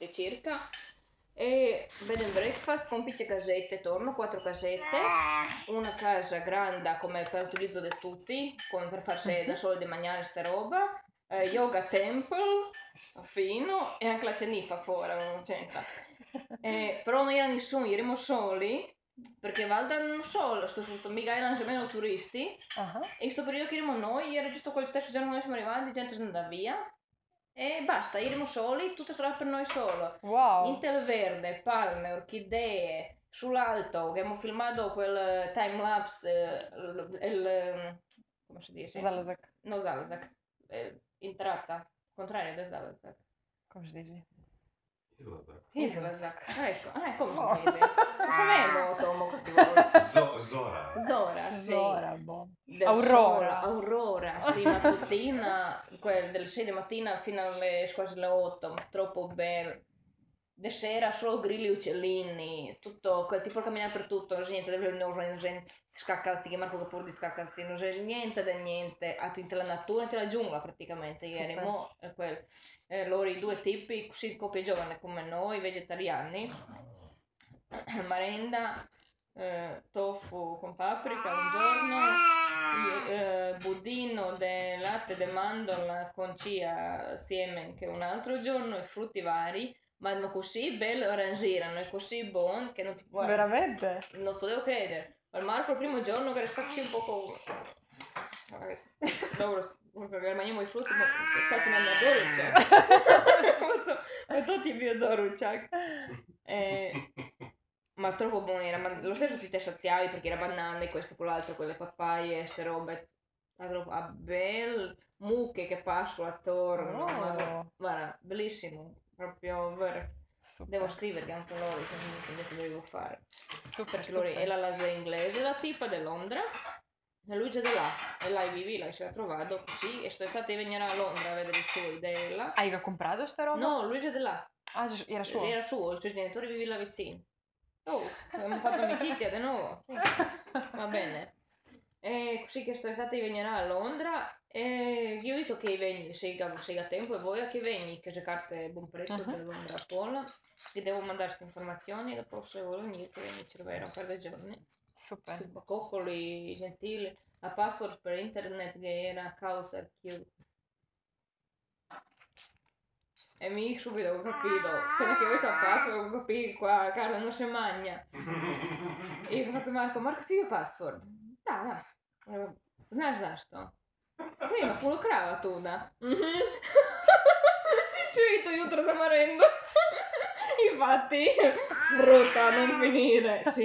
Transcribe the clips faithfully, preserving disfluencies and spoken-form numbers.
circa. E bed and breakfast con piccole casette, torno, quattro casette, una casa grande come per utilizzo di tutti, come per farsi da solo di mangiare sta roba, eh, yoga temple, fino, e anche la cenifa fuori, non c'entra. Eh, però non era nessuno, eravamo soli, perché Valda non solo, sto, sto, mica erano nemmeno turisti, uh-huh. e in questo periodo che eravamo noi, era giusto quel stesso giorno che noi siamo arrivati, gente se ne andava via. E basta, eravamo soli, tutto sarà per noi solo. Wow. Intel verde, palme, orchidee, sull'alto, abbiamo filmato quel time lapse, il, il come si dice? Zalazak. No, Zalazak, eh, in tratta, contrario da Zalazak. Come si dice? Islazak. Ecco, eh, come Oh. si dice? Non sapevo, Tomo, questi vuoi. Zo- Zora. Zora, sì. Zora, boh. Del Aurora. sole, Aurora, sì, mattutina, quel del sei di mattina fino alle quasi le otto, troppo bello. De sera solo grilli e uccellini, tutto, quel tipo di camminare per tutto, non c'è niente, non c'è scaccalzi, che Marco pure di scaccalzi, non c'è niente da niente, a tutta la natura, tutta la giungla praticamente, Super. ieri, mo, eh, quel, eh, loro i due tipi, così coppie giovani come noi, vegetariani, merenda, eh, tofu con paprika un giorno, eh, budino de latte de mandorla con chia siemen che un altro giorno e frutti vari, ma erano così belli, arrangiano, e così buoni che non ti guarda, Veramente? non potevo credere. Ma Marco il primo giorno che era stato un poco dobro, rimaniamo i frutti, ma infatti non mi doručak. Ma tutti più doručak. Eh, ma troppo buono era, ma lo stesso ti te saziavi perché era banane, questo, quell'altro, quelle pappaie, queste robe. A bel mucche che pascono attorno, Oh. ma guarda, bellissimo, proprio vero. Super. Devo scrivergli anche loro, che detto devo fare. Super, Perché loro, super. è la lasa inglese, la tipa di Londra, e lui già di là, e là vivi, là si è trovato così, e sto estate venire a Londra a vedere i suoi della. Hai comprato sta roba? No, lui già di là. Ah, era suo? Era suo, i suoi genitori vivi là vicino. Oh, abbiamo fatto amicizia di nuovo. Sì. Va bene. E così che sto estate venirà a Londra e io ho detto che venni, se ha tempo e voglia che venni, che se carte buon prezzo Uh-huh. per Londra a scuola, ti devo mandare queste informazioni e dopo se vuoi venire che venni ci un paio di giorni. Super. Super coccoli, gentili, la password per internet che era Causa Q. E mi subito ho capito, appena che questa password ho capito qua, cara, non si mangia. E io ho fatto Marco, Marko si je password? Da, da. Znaš zašto? Pa ima puno krava tu, da. Mhm. Ci ho visto jutro zamarendo. Infatti, brutta, non finire. Sì,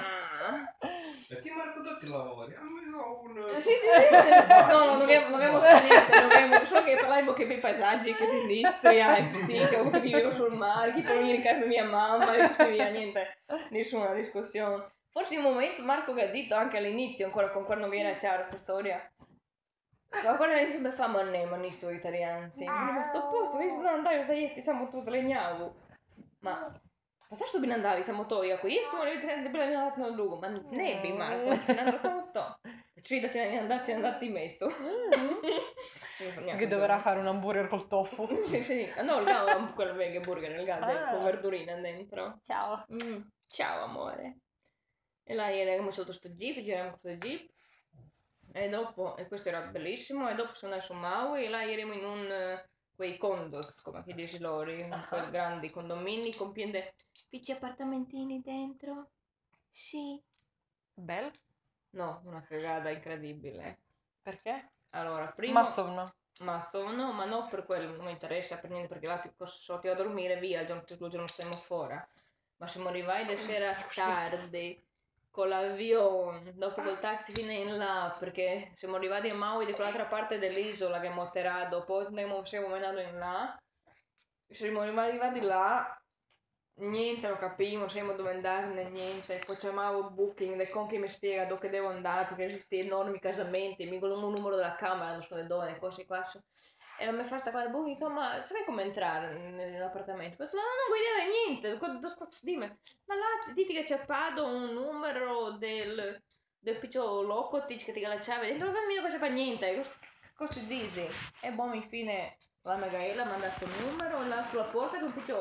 E ti Marco tutti i lavori? Almeno un... sì, sì, sì. No, no, non abbiamo, non abbiamo fatto niente, non abbiamo, solo che parlavo che per paesaggi, che in Istria, e così, che vivevo sul mare, che poi venire in casa di mia mamma e così via, niente, nessuna discussione. Forse un momento Marco che ha detto anche all'inizio, ancora con quando mi era chiara questa storia, ma guarda all'inizio mi fa, ma ne, ma non sono italiani, sì, ma sto a posto, vedi, non andare, sai, siamo tu slegnavo, ma... Pa zašto bi nam dali samo to? I ako jesu, oni bi trebali da dati na drugo. Ma ne bi, Marko, će nam dati samo to. Znači vi da će nam dati, će nam dati mesto. Che dovrà fare un hamburger col tofu. Sì, sì. No, il gal, quello vega burger, il gal Ah. con verdurine dentro. Ciao. Mm. Ciao, amore. E là eravamo sotto sto jeep, giravamo questo jeep. E dopo, e questo era bellissimo, e dopo sono andato su Maui e là eravamo in un... quei condos, come che dici loro, in quei grandi condomini con piene piccoli appartamentini dentro. Sì. Bello? No, una cagata incredibile. Perché? Allora, prima... Ma sonno. Ma sono, ma non per quello, non mi interessa per niente perché là ti posso a dormire via, il giorno, il giorno stiamo fuori. Ma siamo arrivati da sera tardi con l'avione, dopo col taxi fino in là, perché siamo arrivati a Maui di quell'altra parte dell'isola che abbiamo atterrato, poi siamo, siamo andati in là, siamo arrivati là, niente lo capivo, non sapevamo dove andare né niente, poi chiamavo Booking, del con che mi spiega dove devo andare, perché questi enormi casamenti, mi con un numero della camera, non so dove, cose qua. E non mi fa sta cosa Booking, ma sai come entrare nell'appartamento? Penso, ma non vuoi dire niente, cosa dimmi? Ma là diti che c'è pado un numero del, del picciolo loco, ti dice che ti dà la chiave, dentro non mi non fa niente, cosa dici? E boh, infine la Magaela mi ha dato il numero, là sulla porta che un picciolo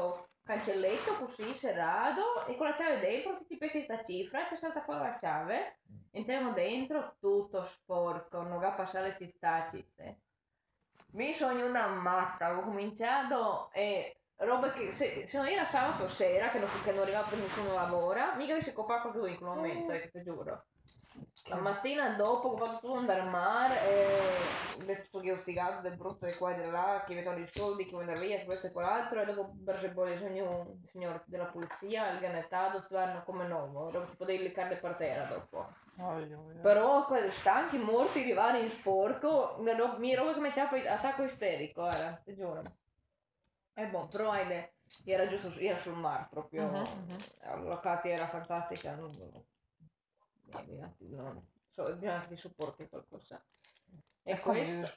cancelletto così serrato e con la chiave dentro ti pensi sta cifra e ti salta fuori la chiave, entriamo dentro tutto sporco, non va a passare le stacite. Mi sogno una matta, ho cominciato e roba che se, se non era sabato sera che non, che non arrivava per nessuno lavora, mica mi si copava più in quel momento, eh, ti giuro. La mattina dopo ho fatto tutto andare al mare e ho detto che ho stigato del brutto di qua e di là, che vedono i soldi, che vogliono via, questo e quell'altro, e dopo per poi il signor, il signor della polizia, il ganettato, stanno come nuovo, dopo tipo devi leccare per terra dopo. Oh, oh, oh. Però quelli stanchi, morti, arrivare in sporco, mi roba che mi c'è attacco isterico, guarda, ti giuro. E boh, però era giusto, era sul mare proprio, uh-huh, uh-huh. La locazione era fantastica, non, non, non, so, bisogna che supporti qualcosa. E, e questo,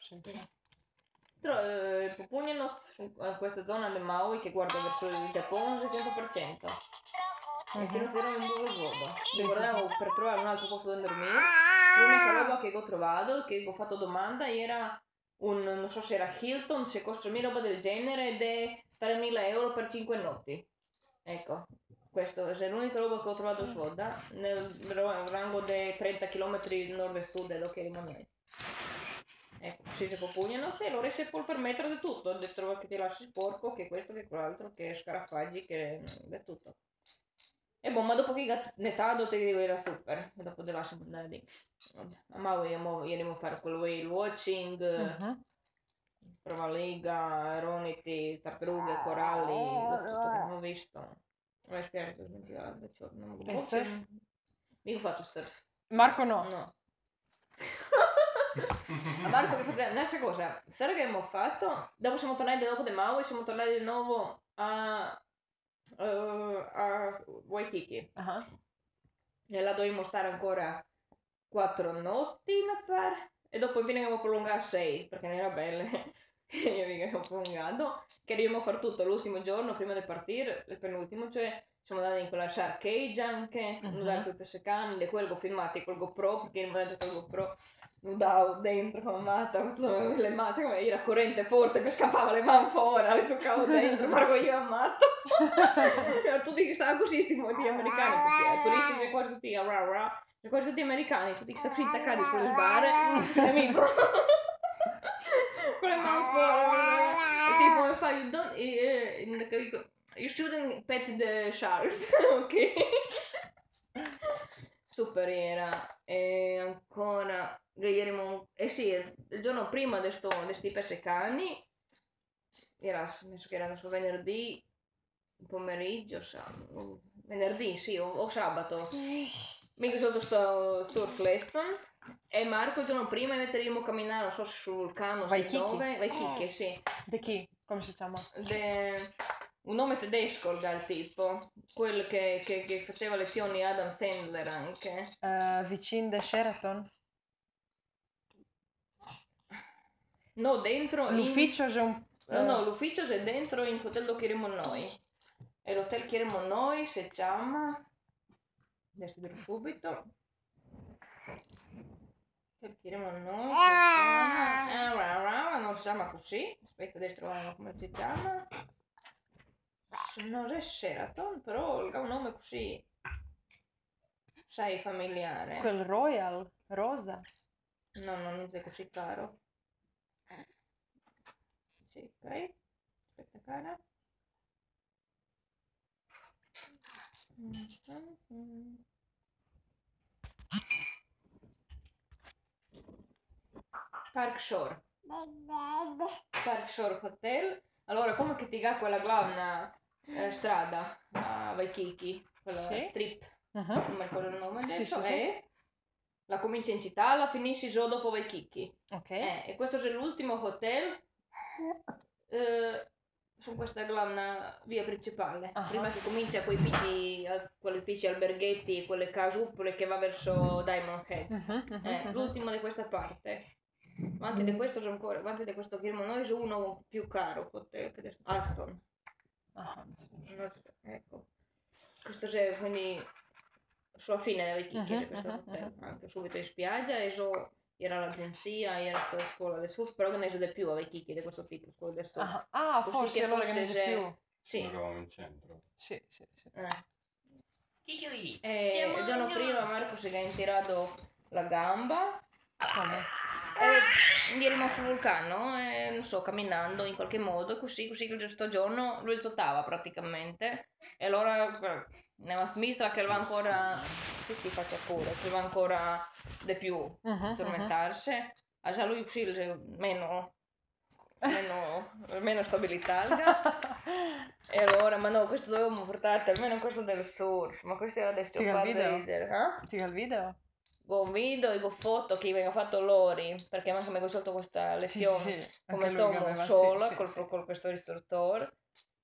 eh, Pupugnano, in questa zona del Maui che guarda verso il Giappone, cento per cento. Uh-huh. E che non ti erano in due vodo. Mi guardavo per trovare un altro posto dove dormire. L'unica roba che ho trovato, che ho fatto domanda, era un, non so se era Hilton, se costa mille roba del genere, ed è tremila euro per cinque notti. Ecco, questo è l'unica roba che ho trovato svoda, nel rango di trenta chilometri nord e sud dello che rimane. Ecco, se si pugnano, se allora si può permettere di tutto, di trovare che ti lasci sporco, che questo, che quell'altro, che scarafaggi, che è tutto. E boh, ma dopo che netado ti dico era super, e dopo te lascio andare lì. A Maui iremo a fare quel whale watching, uh-huh. Prova lega, eroniti, tartarughe, coralli, tutto che non ho visto. Non mi spiace per smentire da ciò, non ho surf? Mica ho fatto surf. Marco no. No. A Marco che faceva un'altra cosa, sera che abbiamo fatto, dopo siamo tornati di nuovo da Maui, siamo tornati di nuovo a... Uh, a Waikiki, uh-huh. E là dovevamo stare ancora quattro notti mi pare, e dopo infine abbiamo prolungato a sei perché non era belle. Io vi ho prolungato che dobbiamo fare tutto l'ultimo giorno prima di partire, il penultimo, cioè siamo andati in quella Shark Cage anche, uh-huh. Nudare con i pescecani, di quello che ho filmato col GoPro, perché non vedo col GoPro, nudavo dentro come matta, le mani, cioè, era corrente forte, mi scappava le mani fuori, le toccavo dentro, Marco io ammato. C'erano tutti che stavano così, sti molti americani, perché i turisti che quasi tutti, rah, rah, e quasi tutti americani, tutti che stavano così attaccati sulle sbarre, e mi... con le mani fuori, e tipo mi fa, you don't, uh, you shouldn't pet the sharks, ok? Super era, e ancora, eh sì, il giorno prima di questi pescecani, era, penso che era venerdì pomeriggio, sabato, venerdì sì, o, o sabato, mica sotto sto surf lesson. E Marco il giorno prima invece di camminare, non so se sul vulcano, se dove, Waikiki, sì. Di chi? Come si chiama? De... Un nome tedesco il tipo, quello che, che, che faceva lezioni Adam Sandler anche. Uh, vicino de Sheraton? No, dentro... L'ufficio in... c'è un... Uh... No, no, l'ufficio c'è dentro in hotel dove chiediamo noi. E l'hotel chiediamo noi si chiama... Adesso dirò subito. Chiediamo noi si chiama... Non si chiama così. Aspetta, adesso troviamo come si chiama. Non è Sheraton, però ha un nome così, sai, familiare. Quel Royal, rosa? No, no, non è così caro. Sì, ok. Aspetta, cara. Park Shore. Park Shore Hotel. Allora, come che ti dà quella glavna eh, strada a Waikiki, quella sì. Strip, uh-huh. Non mi ricordo il nome adesso, sì, sì, e sì. La comincia in città, la finisci già dopo Waikiki. Ok. Eh, e questo è l'ultimo hotel eh, su questa glavna via principale. Uh-huh. Prima che comincia quei picchi, quelle piccoli alberghetti, quelle casupole che va verso Diamond Head. Uh-huh, uh-huh, eh, uh-huh. L'ultimo di questa parte. Avanti di questo sono ancora, avanti di questo firmo noi su uno più caro, Alston. Ah, no, ecco. Questo c'è quindi sulla fine della Waikiki, uh-huh, questo uh-huh, hotel, uh-huh. Anche subito in spiaggia, e so era l'agenzia, era la scuola del surf, però che ne so di più a Waikiki di questo tipo, scuola del surf. Ah, ah forse allora che ne so più. Sì. Eravamo in centro. Sì, sì, sì. Eh. Kiki, E il giorno prima Marco si è intirato la gamba. Come? E ero sul vulcano e non so, camminando in qualche modo, così, così che questo giorno lui zottava praticamente. E allora nella smista che va ancora, sì sì faccia pure, che va ancora di più Uh-huh, tormentarsi, ha già lui così meno, meno, meno stabilità. E allora, ma no, questo dovevamo portarti, almeno questo del surf, ma questo era del Ti fa il video? ridere, eh? Ti fa il video? Con video e con foto che venga fatto Lori, perché anche mi ha risolto questa Sì, sì, lezione sì. come Anche lui che Tomo aveva, sola sì, col, sì, sì. con questo istruttore.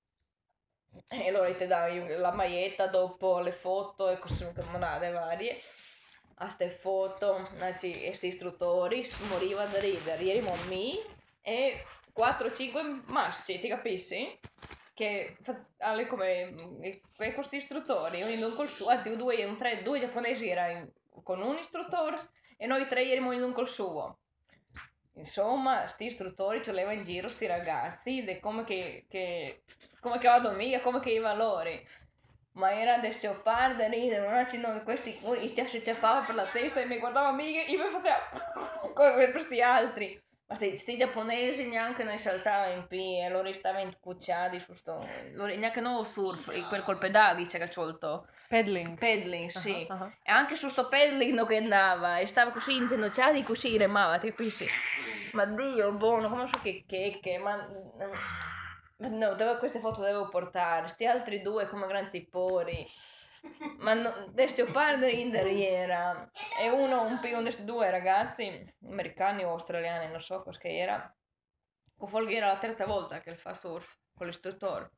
E allora ti dai la maglietta dopo le foto e così camonate varie. A ste foto, questi istruttori moriva da ridere. Ieri me e quattro cinque maschi, ti capisci? Che alle come questi istruttori, ognuno col suo, anzi due, un tre, due giapponesi erano con un istruttore e noi tre eravamo ognuno col suo. Insomma, sti istruttori ce l'aveva in giro, sti ragazzi, di come che, che come che vado via, come che i valori. Ma era da scioppare, da ridere, non ci non questi curi, ci sciappava per la testa e mi guardava mica, io mi facevo come per questi altri. Ma sti giapponesi neanche ne saltavano in piedi, e loro stavano incucciati su sto, loro, neanche no surf, quel col pedale c'è che c'ho Peddling. Peddling, sì. Uh-huh, uh-huh. E anche su sto peddling non che andava, e stava così inginocchiato e così remava, ti capisci? Ma Dio, buono, come so che checche, ma... ma no, dove queste foto devo portare, sti altri due come gran zippori. Ma no, questi parli in derriera, e uno, un più, questi due ragazzi, americani o australiani, non so cosa era, con Folghi era la terza volta che fa surf con l'istruttore.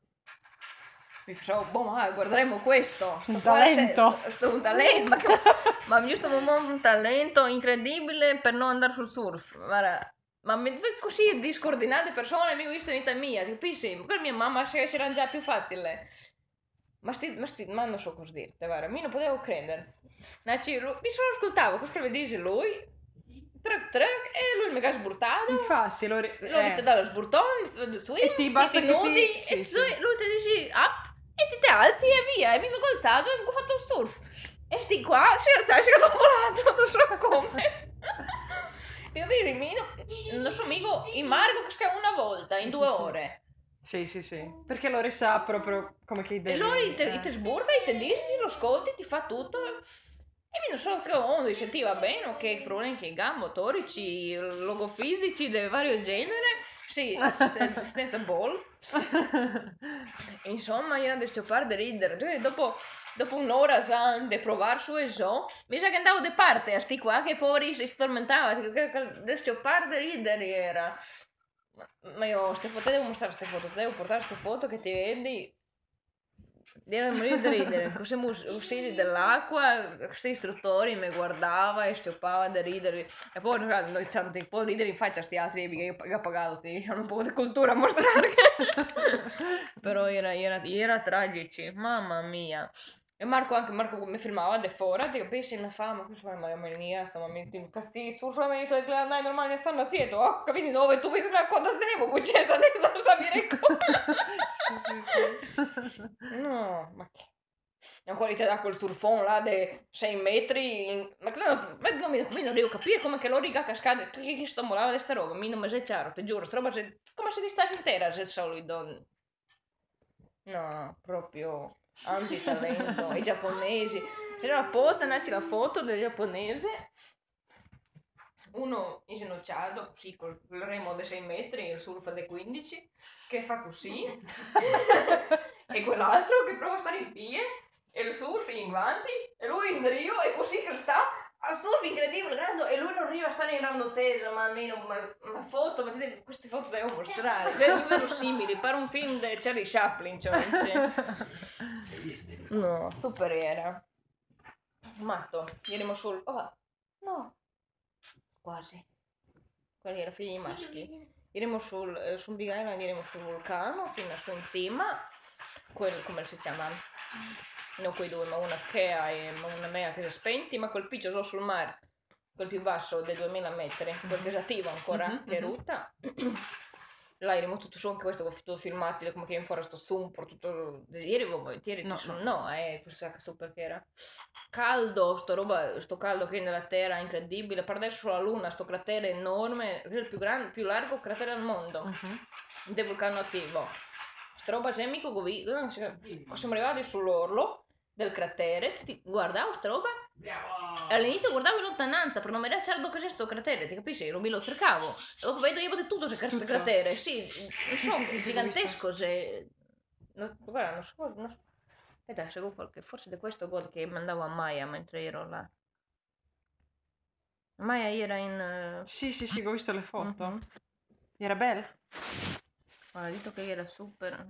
Mi facevo, boh, ma guarderemo questo. Un talento. Sto, sto un talento, ma, che, ma giusto un talento incredibile per non andare sul surf. Guarda, ma mi, così discoordinate persone mi ho visto in vita mia, capisci? Per mia mamma si era già più facile. Ma, sti, ma, sti, ma non so cosa dirti, guarda, mi non potevo credere. Naci, mi solo ascoltavo, cosa che dice lui, track track, e lui mi ha sburtato. Infatti, lo, ri- Lui eh. ti dà lo sburtone, swim, E ti basta ti che ti- nudi, sì, e sì. lui, lui ti dice up, e ti ti alzi e via, e mi ho alzato e ho fatto il surf. E sti qua si alzava e si è volato, non so come. Ti capisci, Mino, non so mica in Marco che scava una volta, in Sì, due sì, sì. ore. Sì, sì, sì. Perché Lori sa proprio come che E devi... lui ti, eh. ti sburta, ti dice, ti lo ascolti, ti fa tutto. E mi non so che uno sentiva bene, ok, problemi che ga, motorici, logofisici di vario genere, sì, senza balls. Insomma, era da sciopare da ridere. Dopo, dopo un'ora sa, di provare su e so, mi sa che andavo di parte a sti qua che poveri si tormentava, da sciopare da ridere era. Ma, ma io, queste foto, devo mostrare queste foto, devo portare queste foto che ti vedi. Era morire da ridere, così usciti dall'acqua, questi istruttori mi guardava e sciopava da ridere. E poi noi c'erano un po' ridere in faccia a sti altri che io ho pagato, ti hanno un po' di cultura a mostrare. Però era, era, era tragici, mamma mia. E Marco anche, Marco mi filmava da fuori, ti capisci, mi fa, ma cosa fai, ma io sto momento, questi surfamenti, dai, normali stanno sieto, oh, capito, dove tu mi sembra quando stiamo, cucciata, adesso sta mirando. Sì, sì, sì. No, ma che... Ancora ti dà quel surfone là di sei metri, in... ma, claro, ma non, mi, mi non devo capire come che lo riga cascate, che, che sto molava di sta roba, mi non mi sei chiaro, ti giuro, sta roba se... come se ti stassi intera se solido. No, proprio antitalento, i giapponesi. C'era apposta, nasce la foto del giapponese, uno inginocchiato, sì, col remo di sei metri, il surf di quindici, che fa così, e quell'altro che prova a stare in piedi, e il surf in avanti, e lui in rio, e così che sta, al surf incredibile, grande, e lui non arriva a stare in round tesa, ma almeno una, una foto, ma te, queste foto devo mostrare, cioè, verosimili, pare un film di Charlie Chaplin, cioè, no, super era, matto, ieri sul, oh, no, quasi, quelli erano figli maschi, iremo sul, eh, su Big Island, iremo sul vulcano, fino su in cima, quel, come si chiama? Non quei due, ma una Kea e una Mea che si è spenti, ma quel piccio sul mare, quel più basso dei duemila metri, quel che è attivo ancora, Mm-hmm, che è mm-hmm. ruta. là eri tutto su anche questo, tutto filmati come che in fuori sto sumpor, tutto ieri volentieri No, no, no. no, eh, chissà che super che era caldo, sto roba, sto caldo che nella terra incredibile, per adesso sulla luna sto cratere enorme, il più grande, più largo cratere al mondo, Mhm. del vulcano attivo, sta roba gemico, siamo arrivati sull'orlo del cratere, ti guardavo sta roba. All'inizio guardavo in lontananza per non vedere certo cos'è sto cratere, ti capisci? Non lo cercavo. Dopo vedo io tutto questo Tutto. cratere, sì, non so, sì, sì, sì, gigantesco, se... No, guarda, non so, non so. Aspetta, seguo qualche, forse di questo god che mandavo a Maya mentre ero là. Maya era in... eh, Sì, sì, sì, ho visto le foto. mhm. Era bella. Guarda, detto che era super...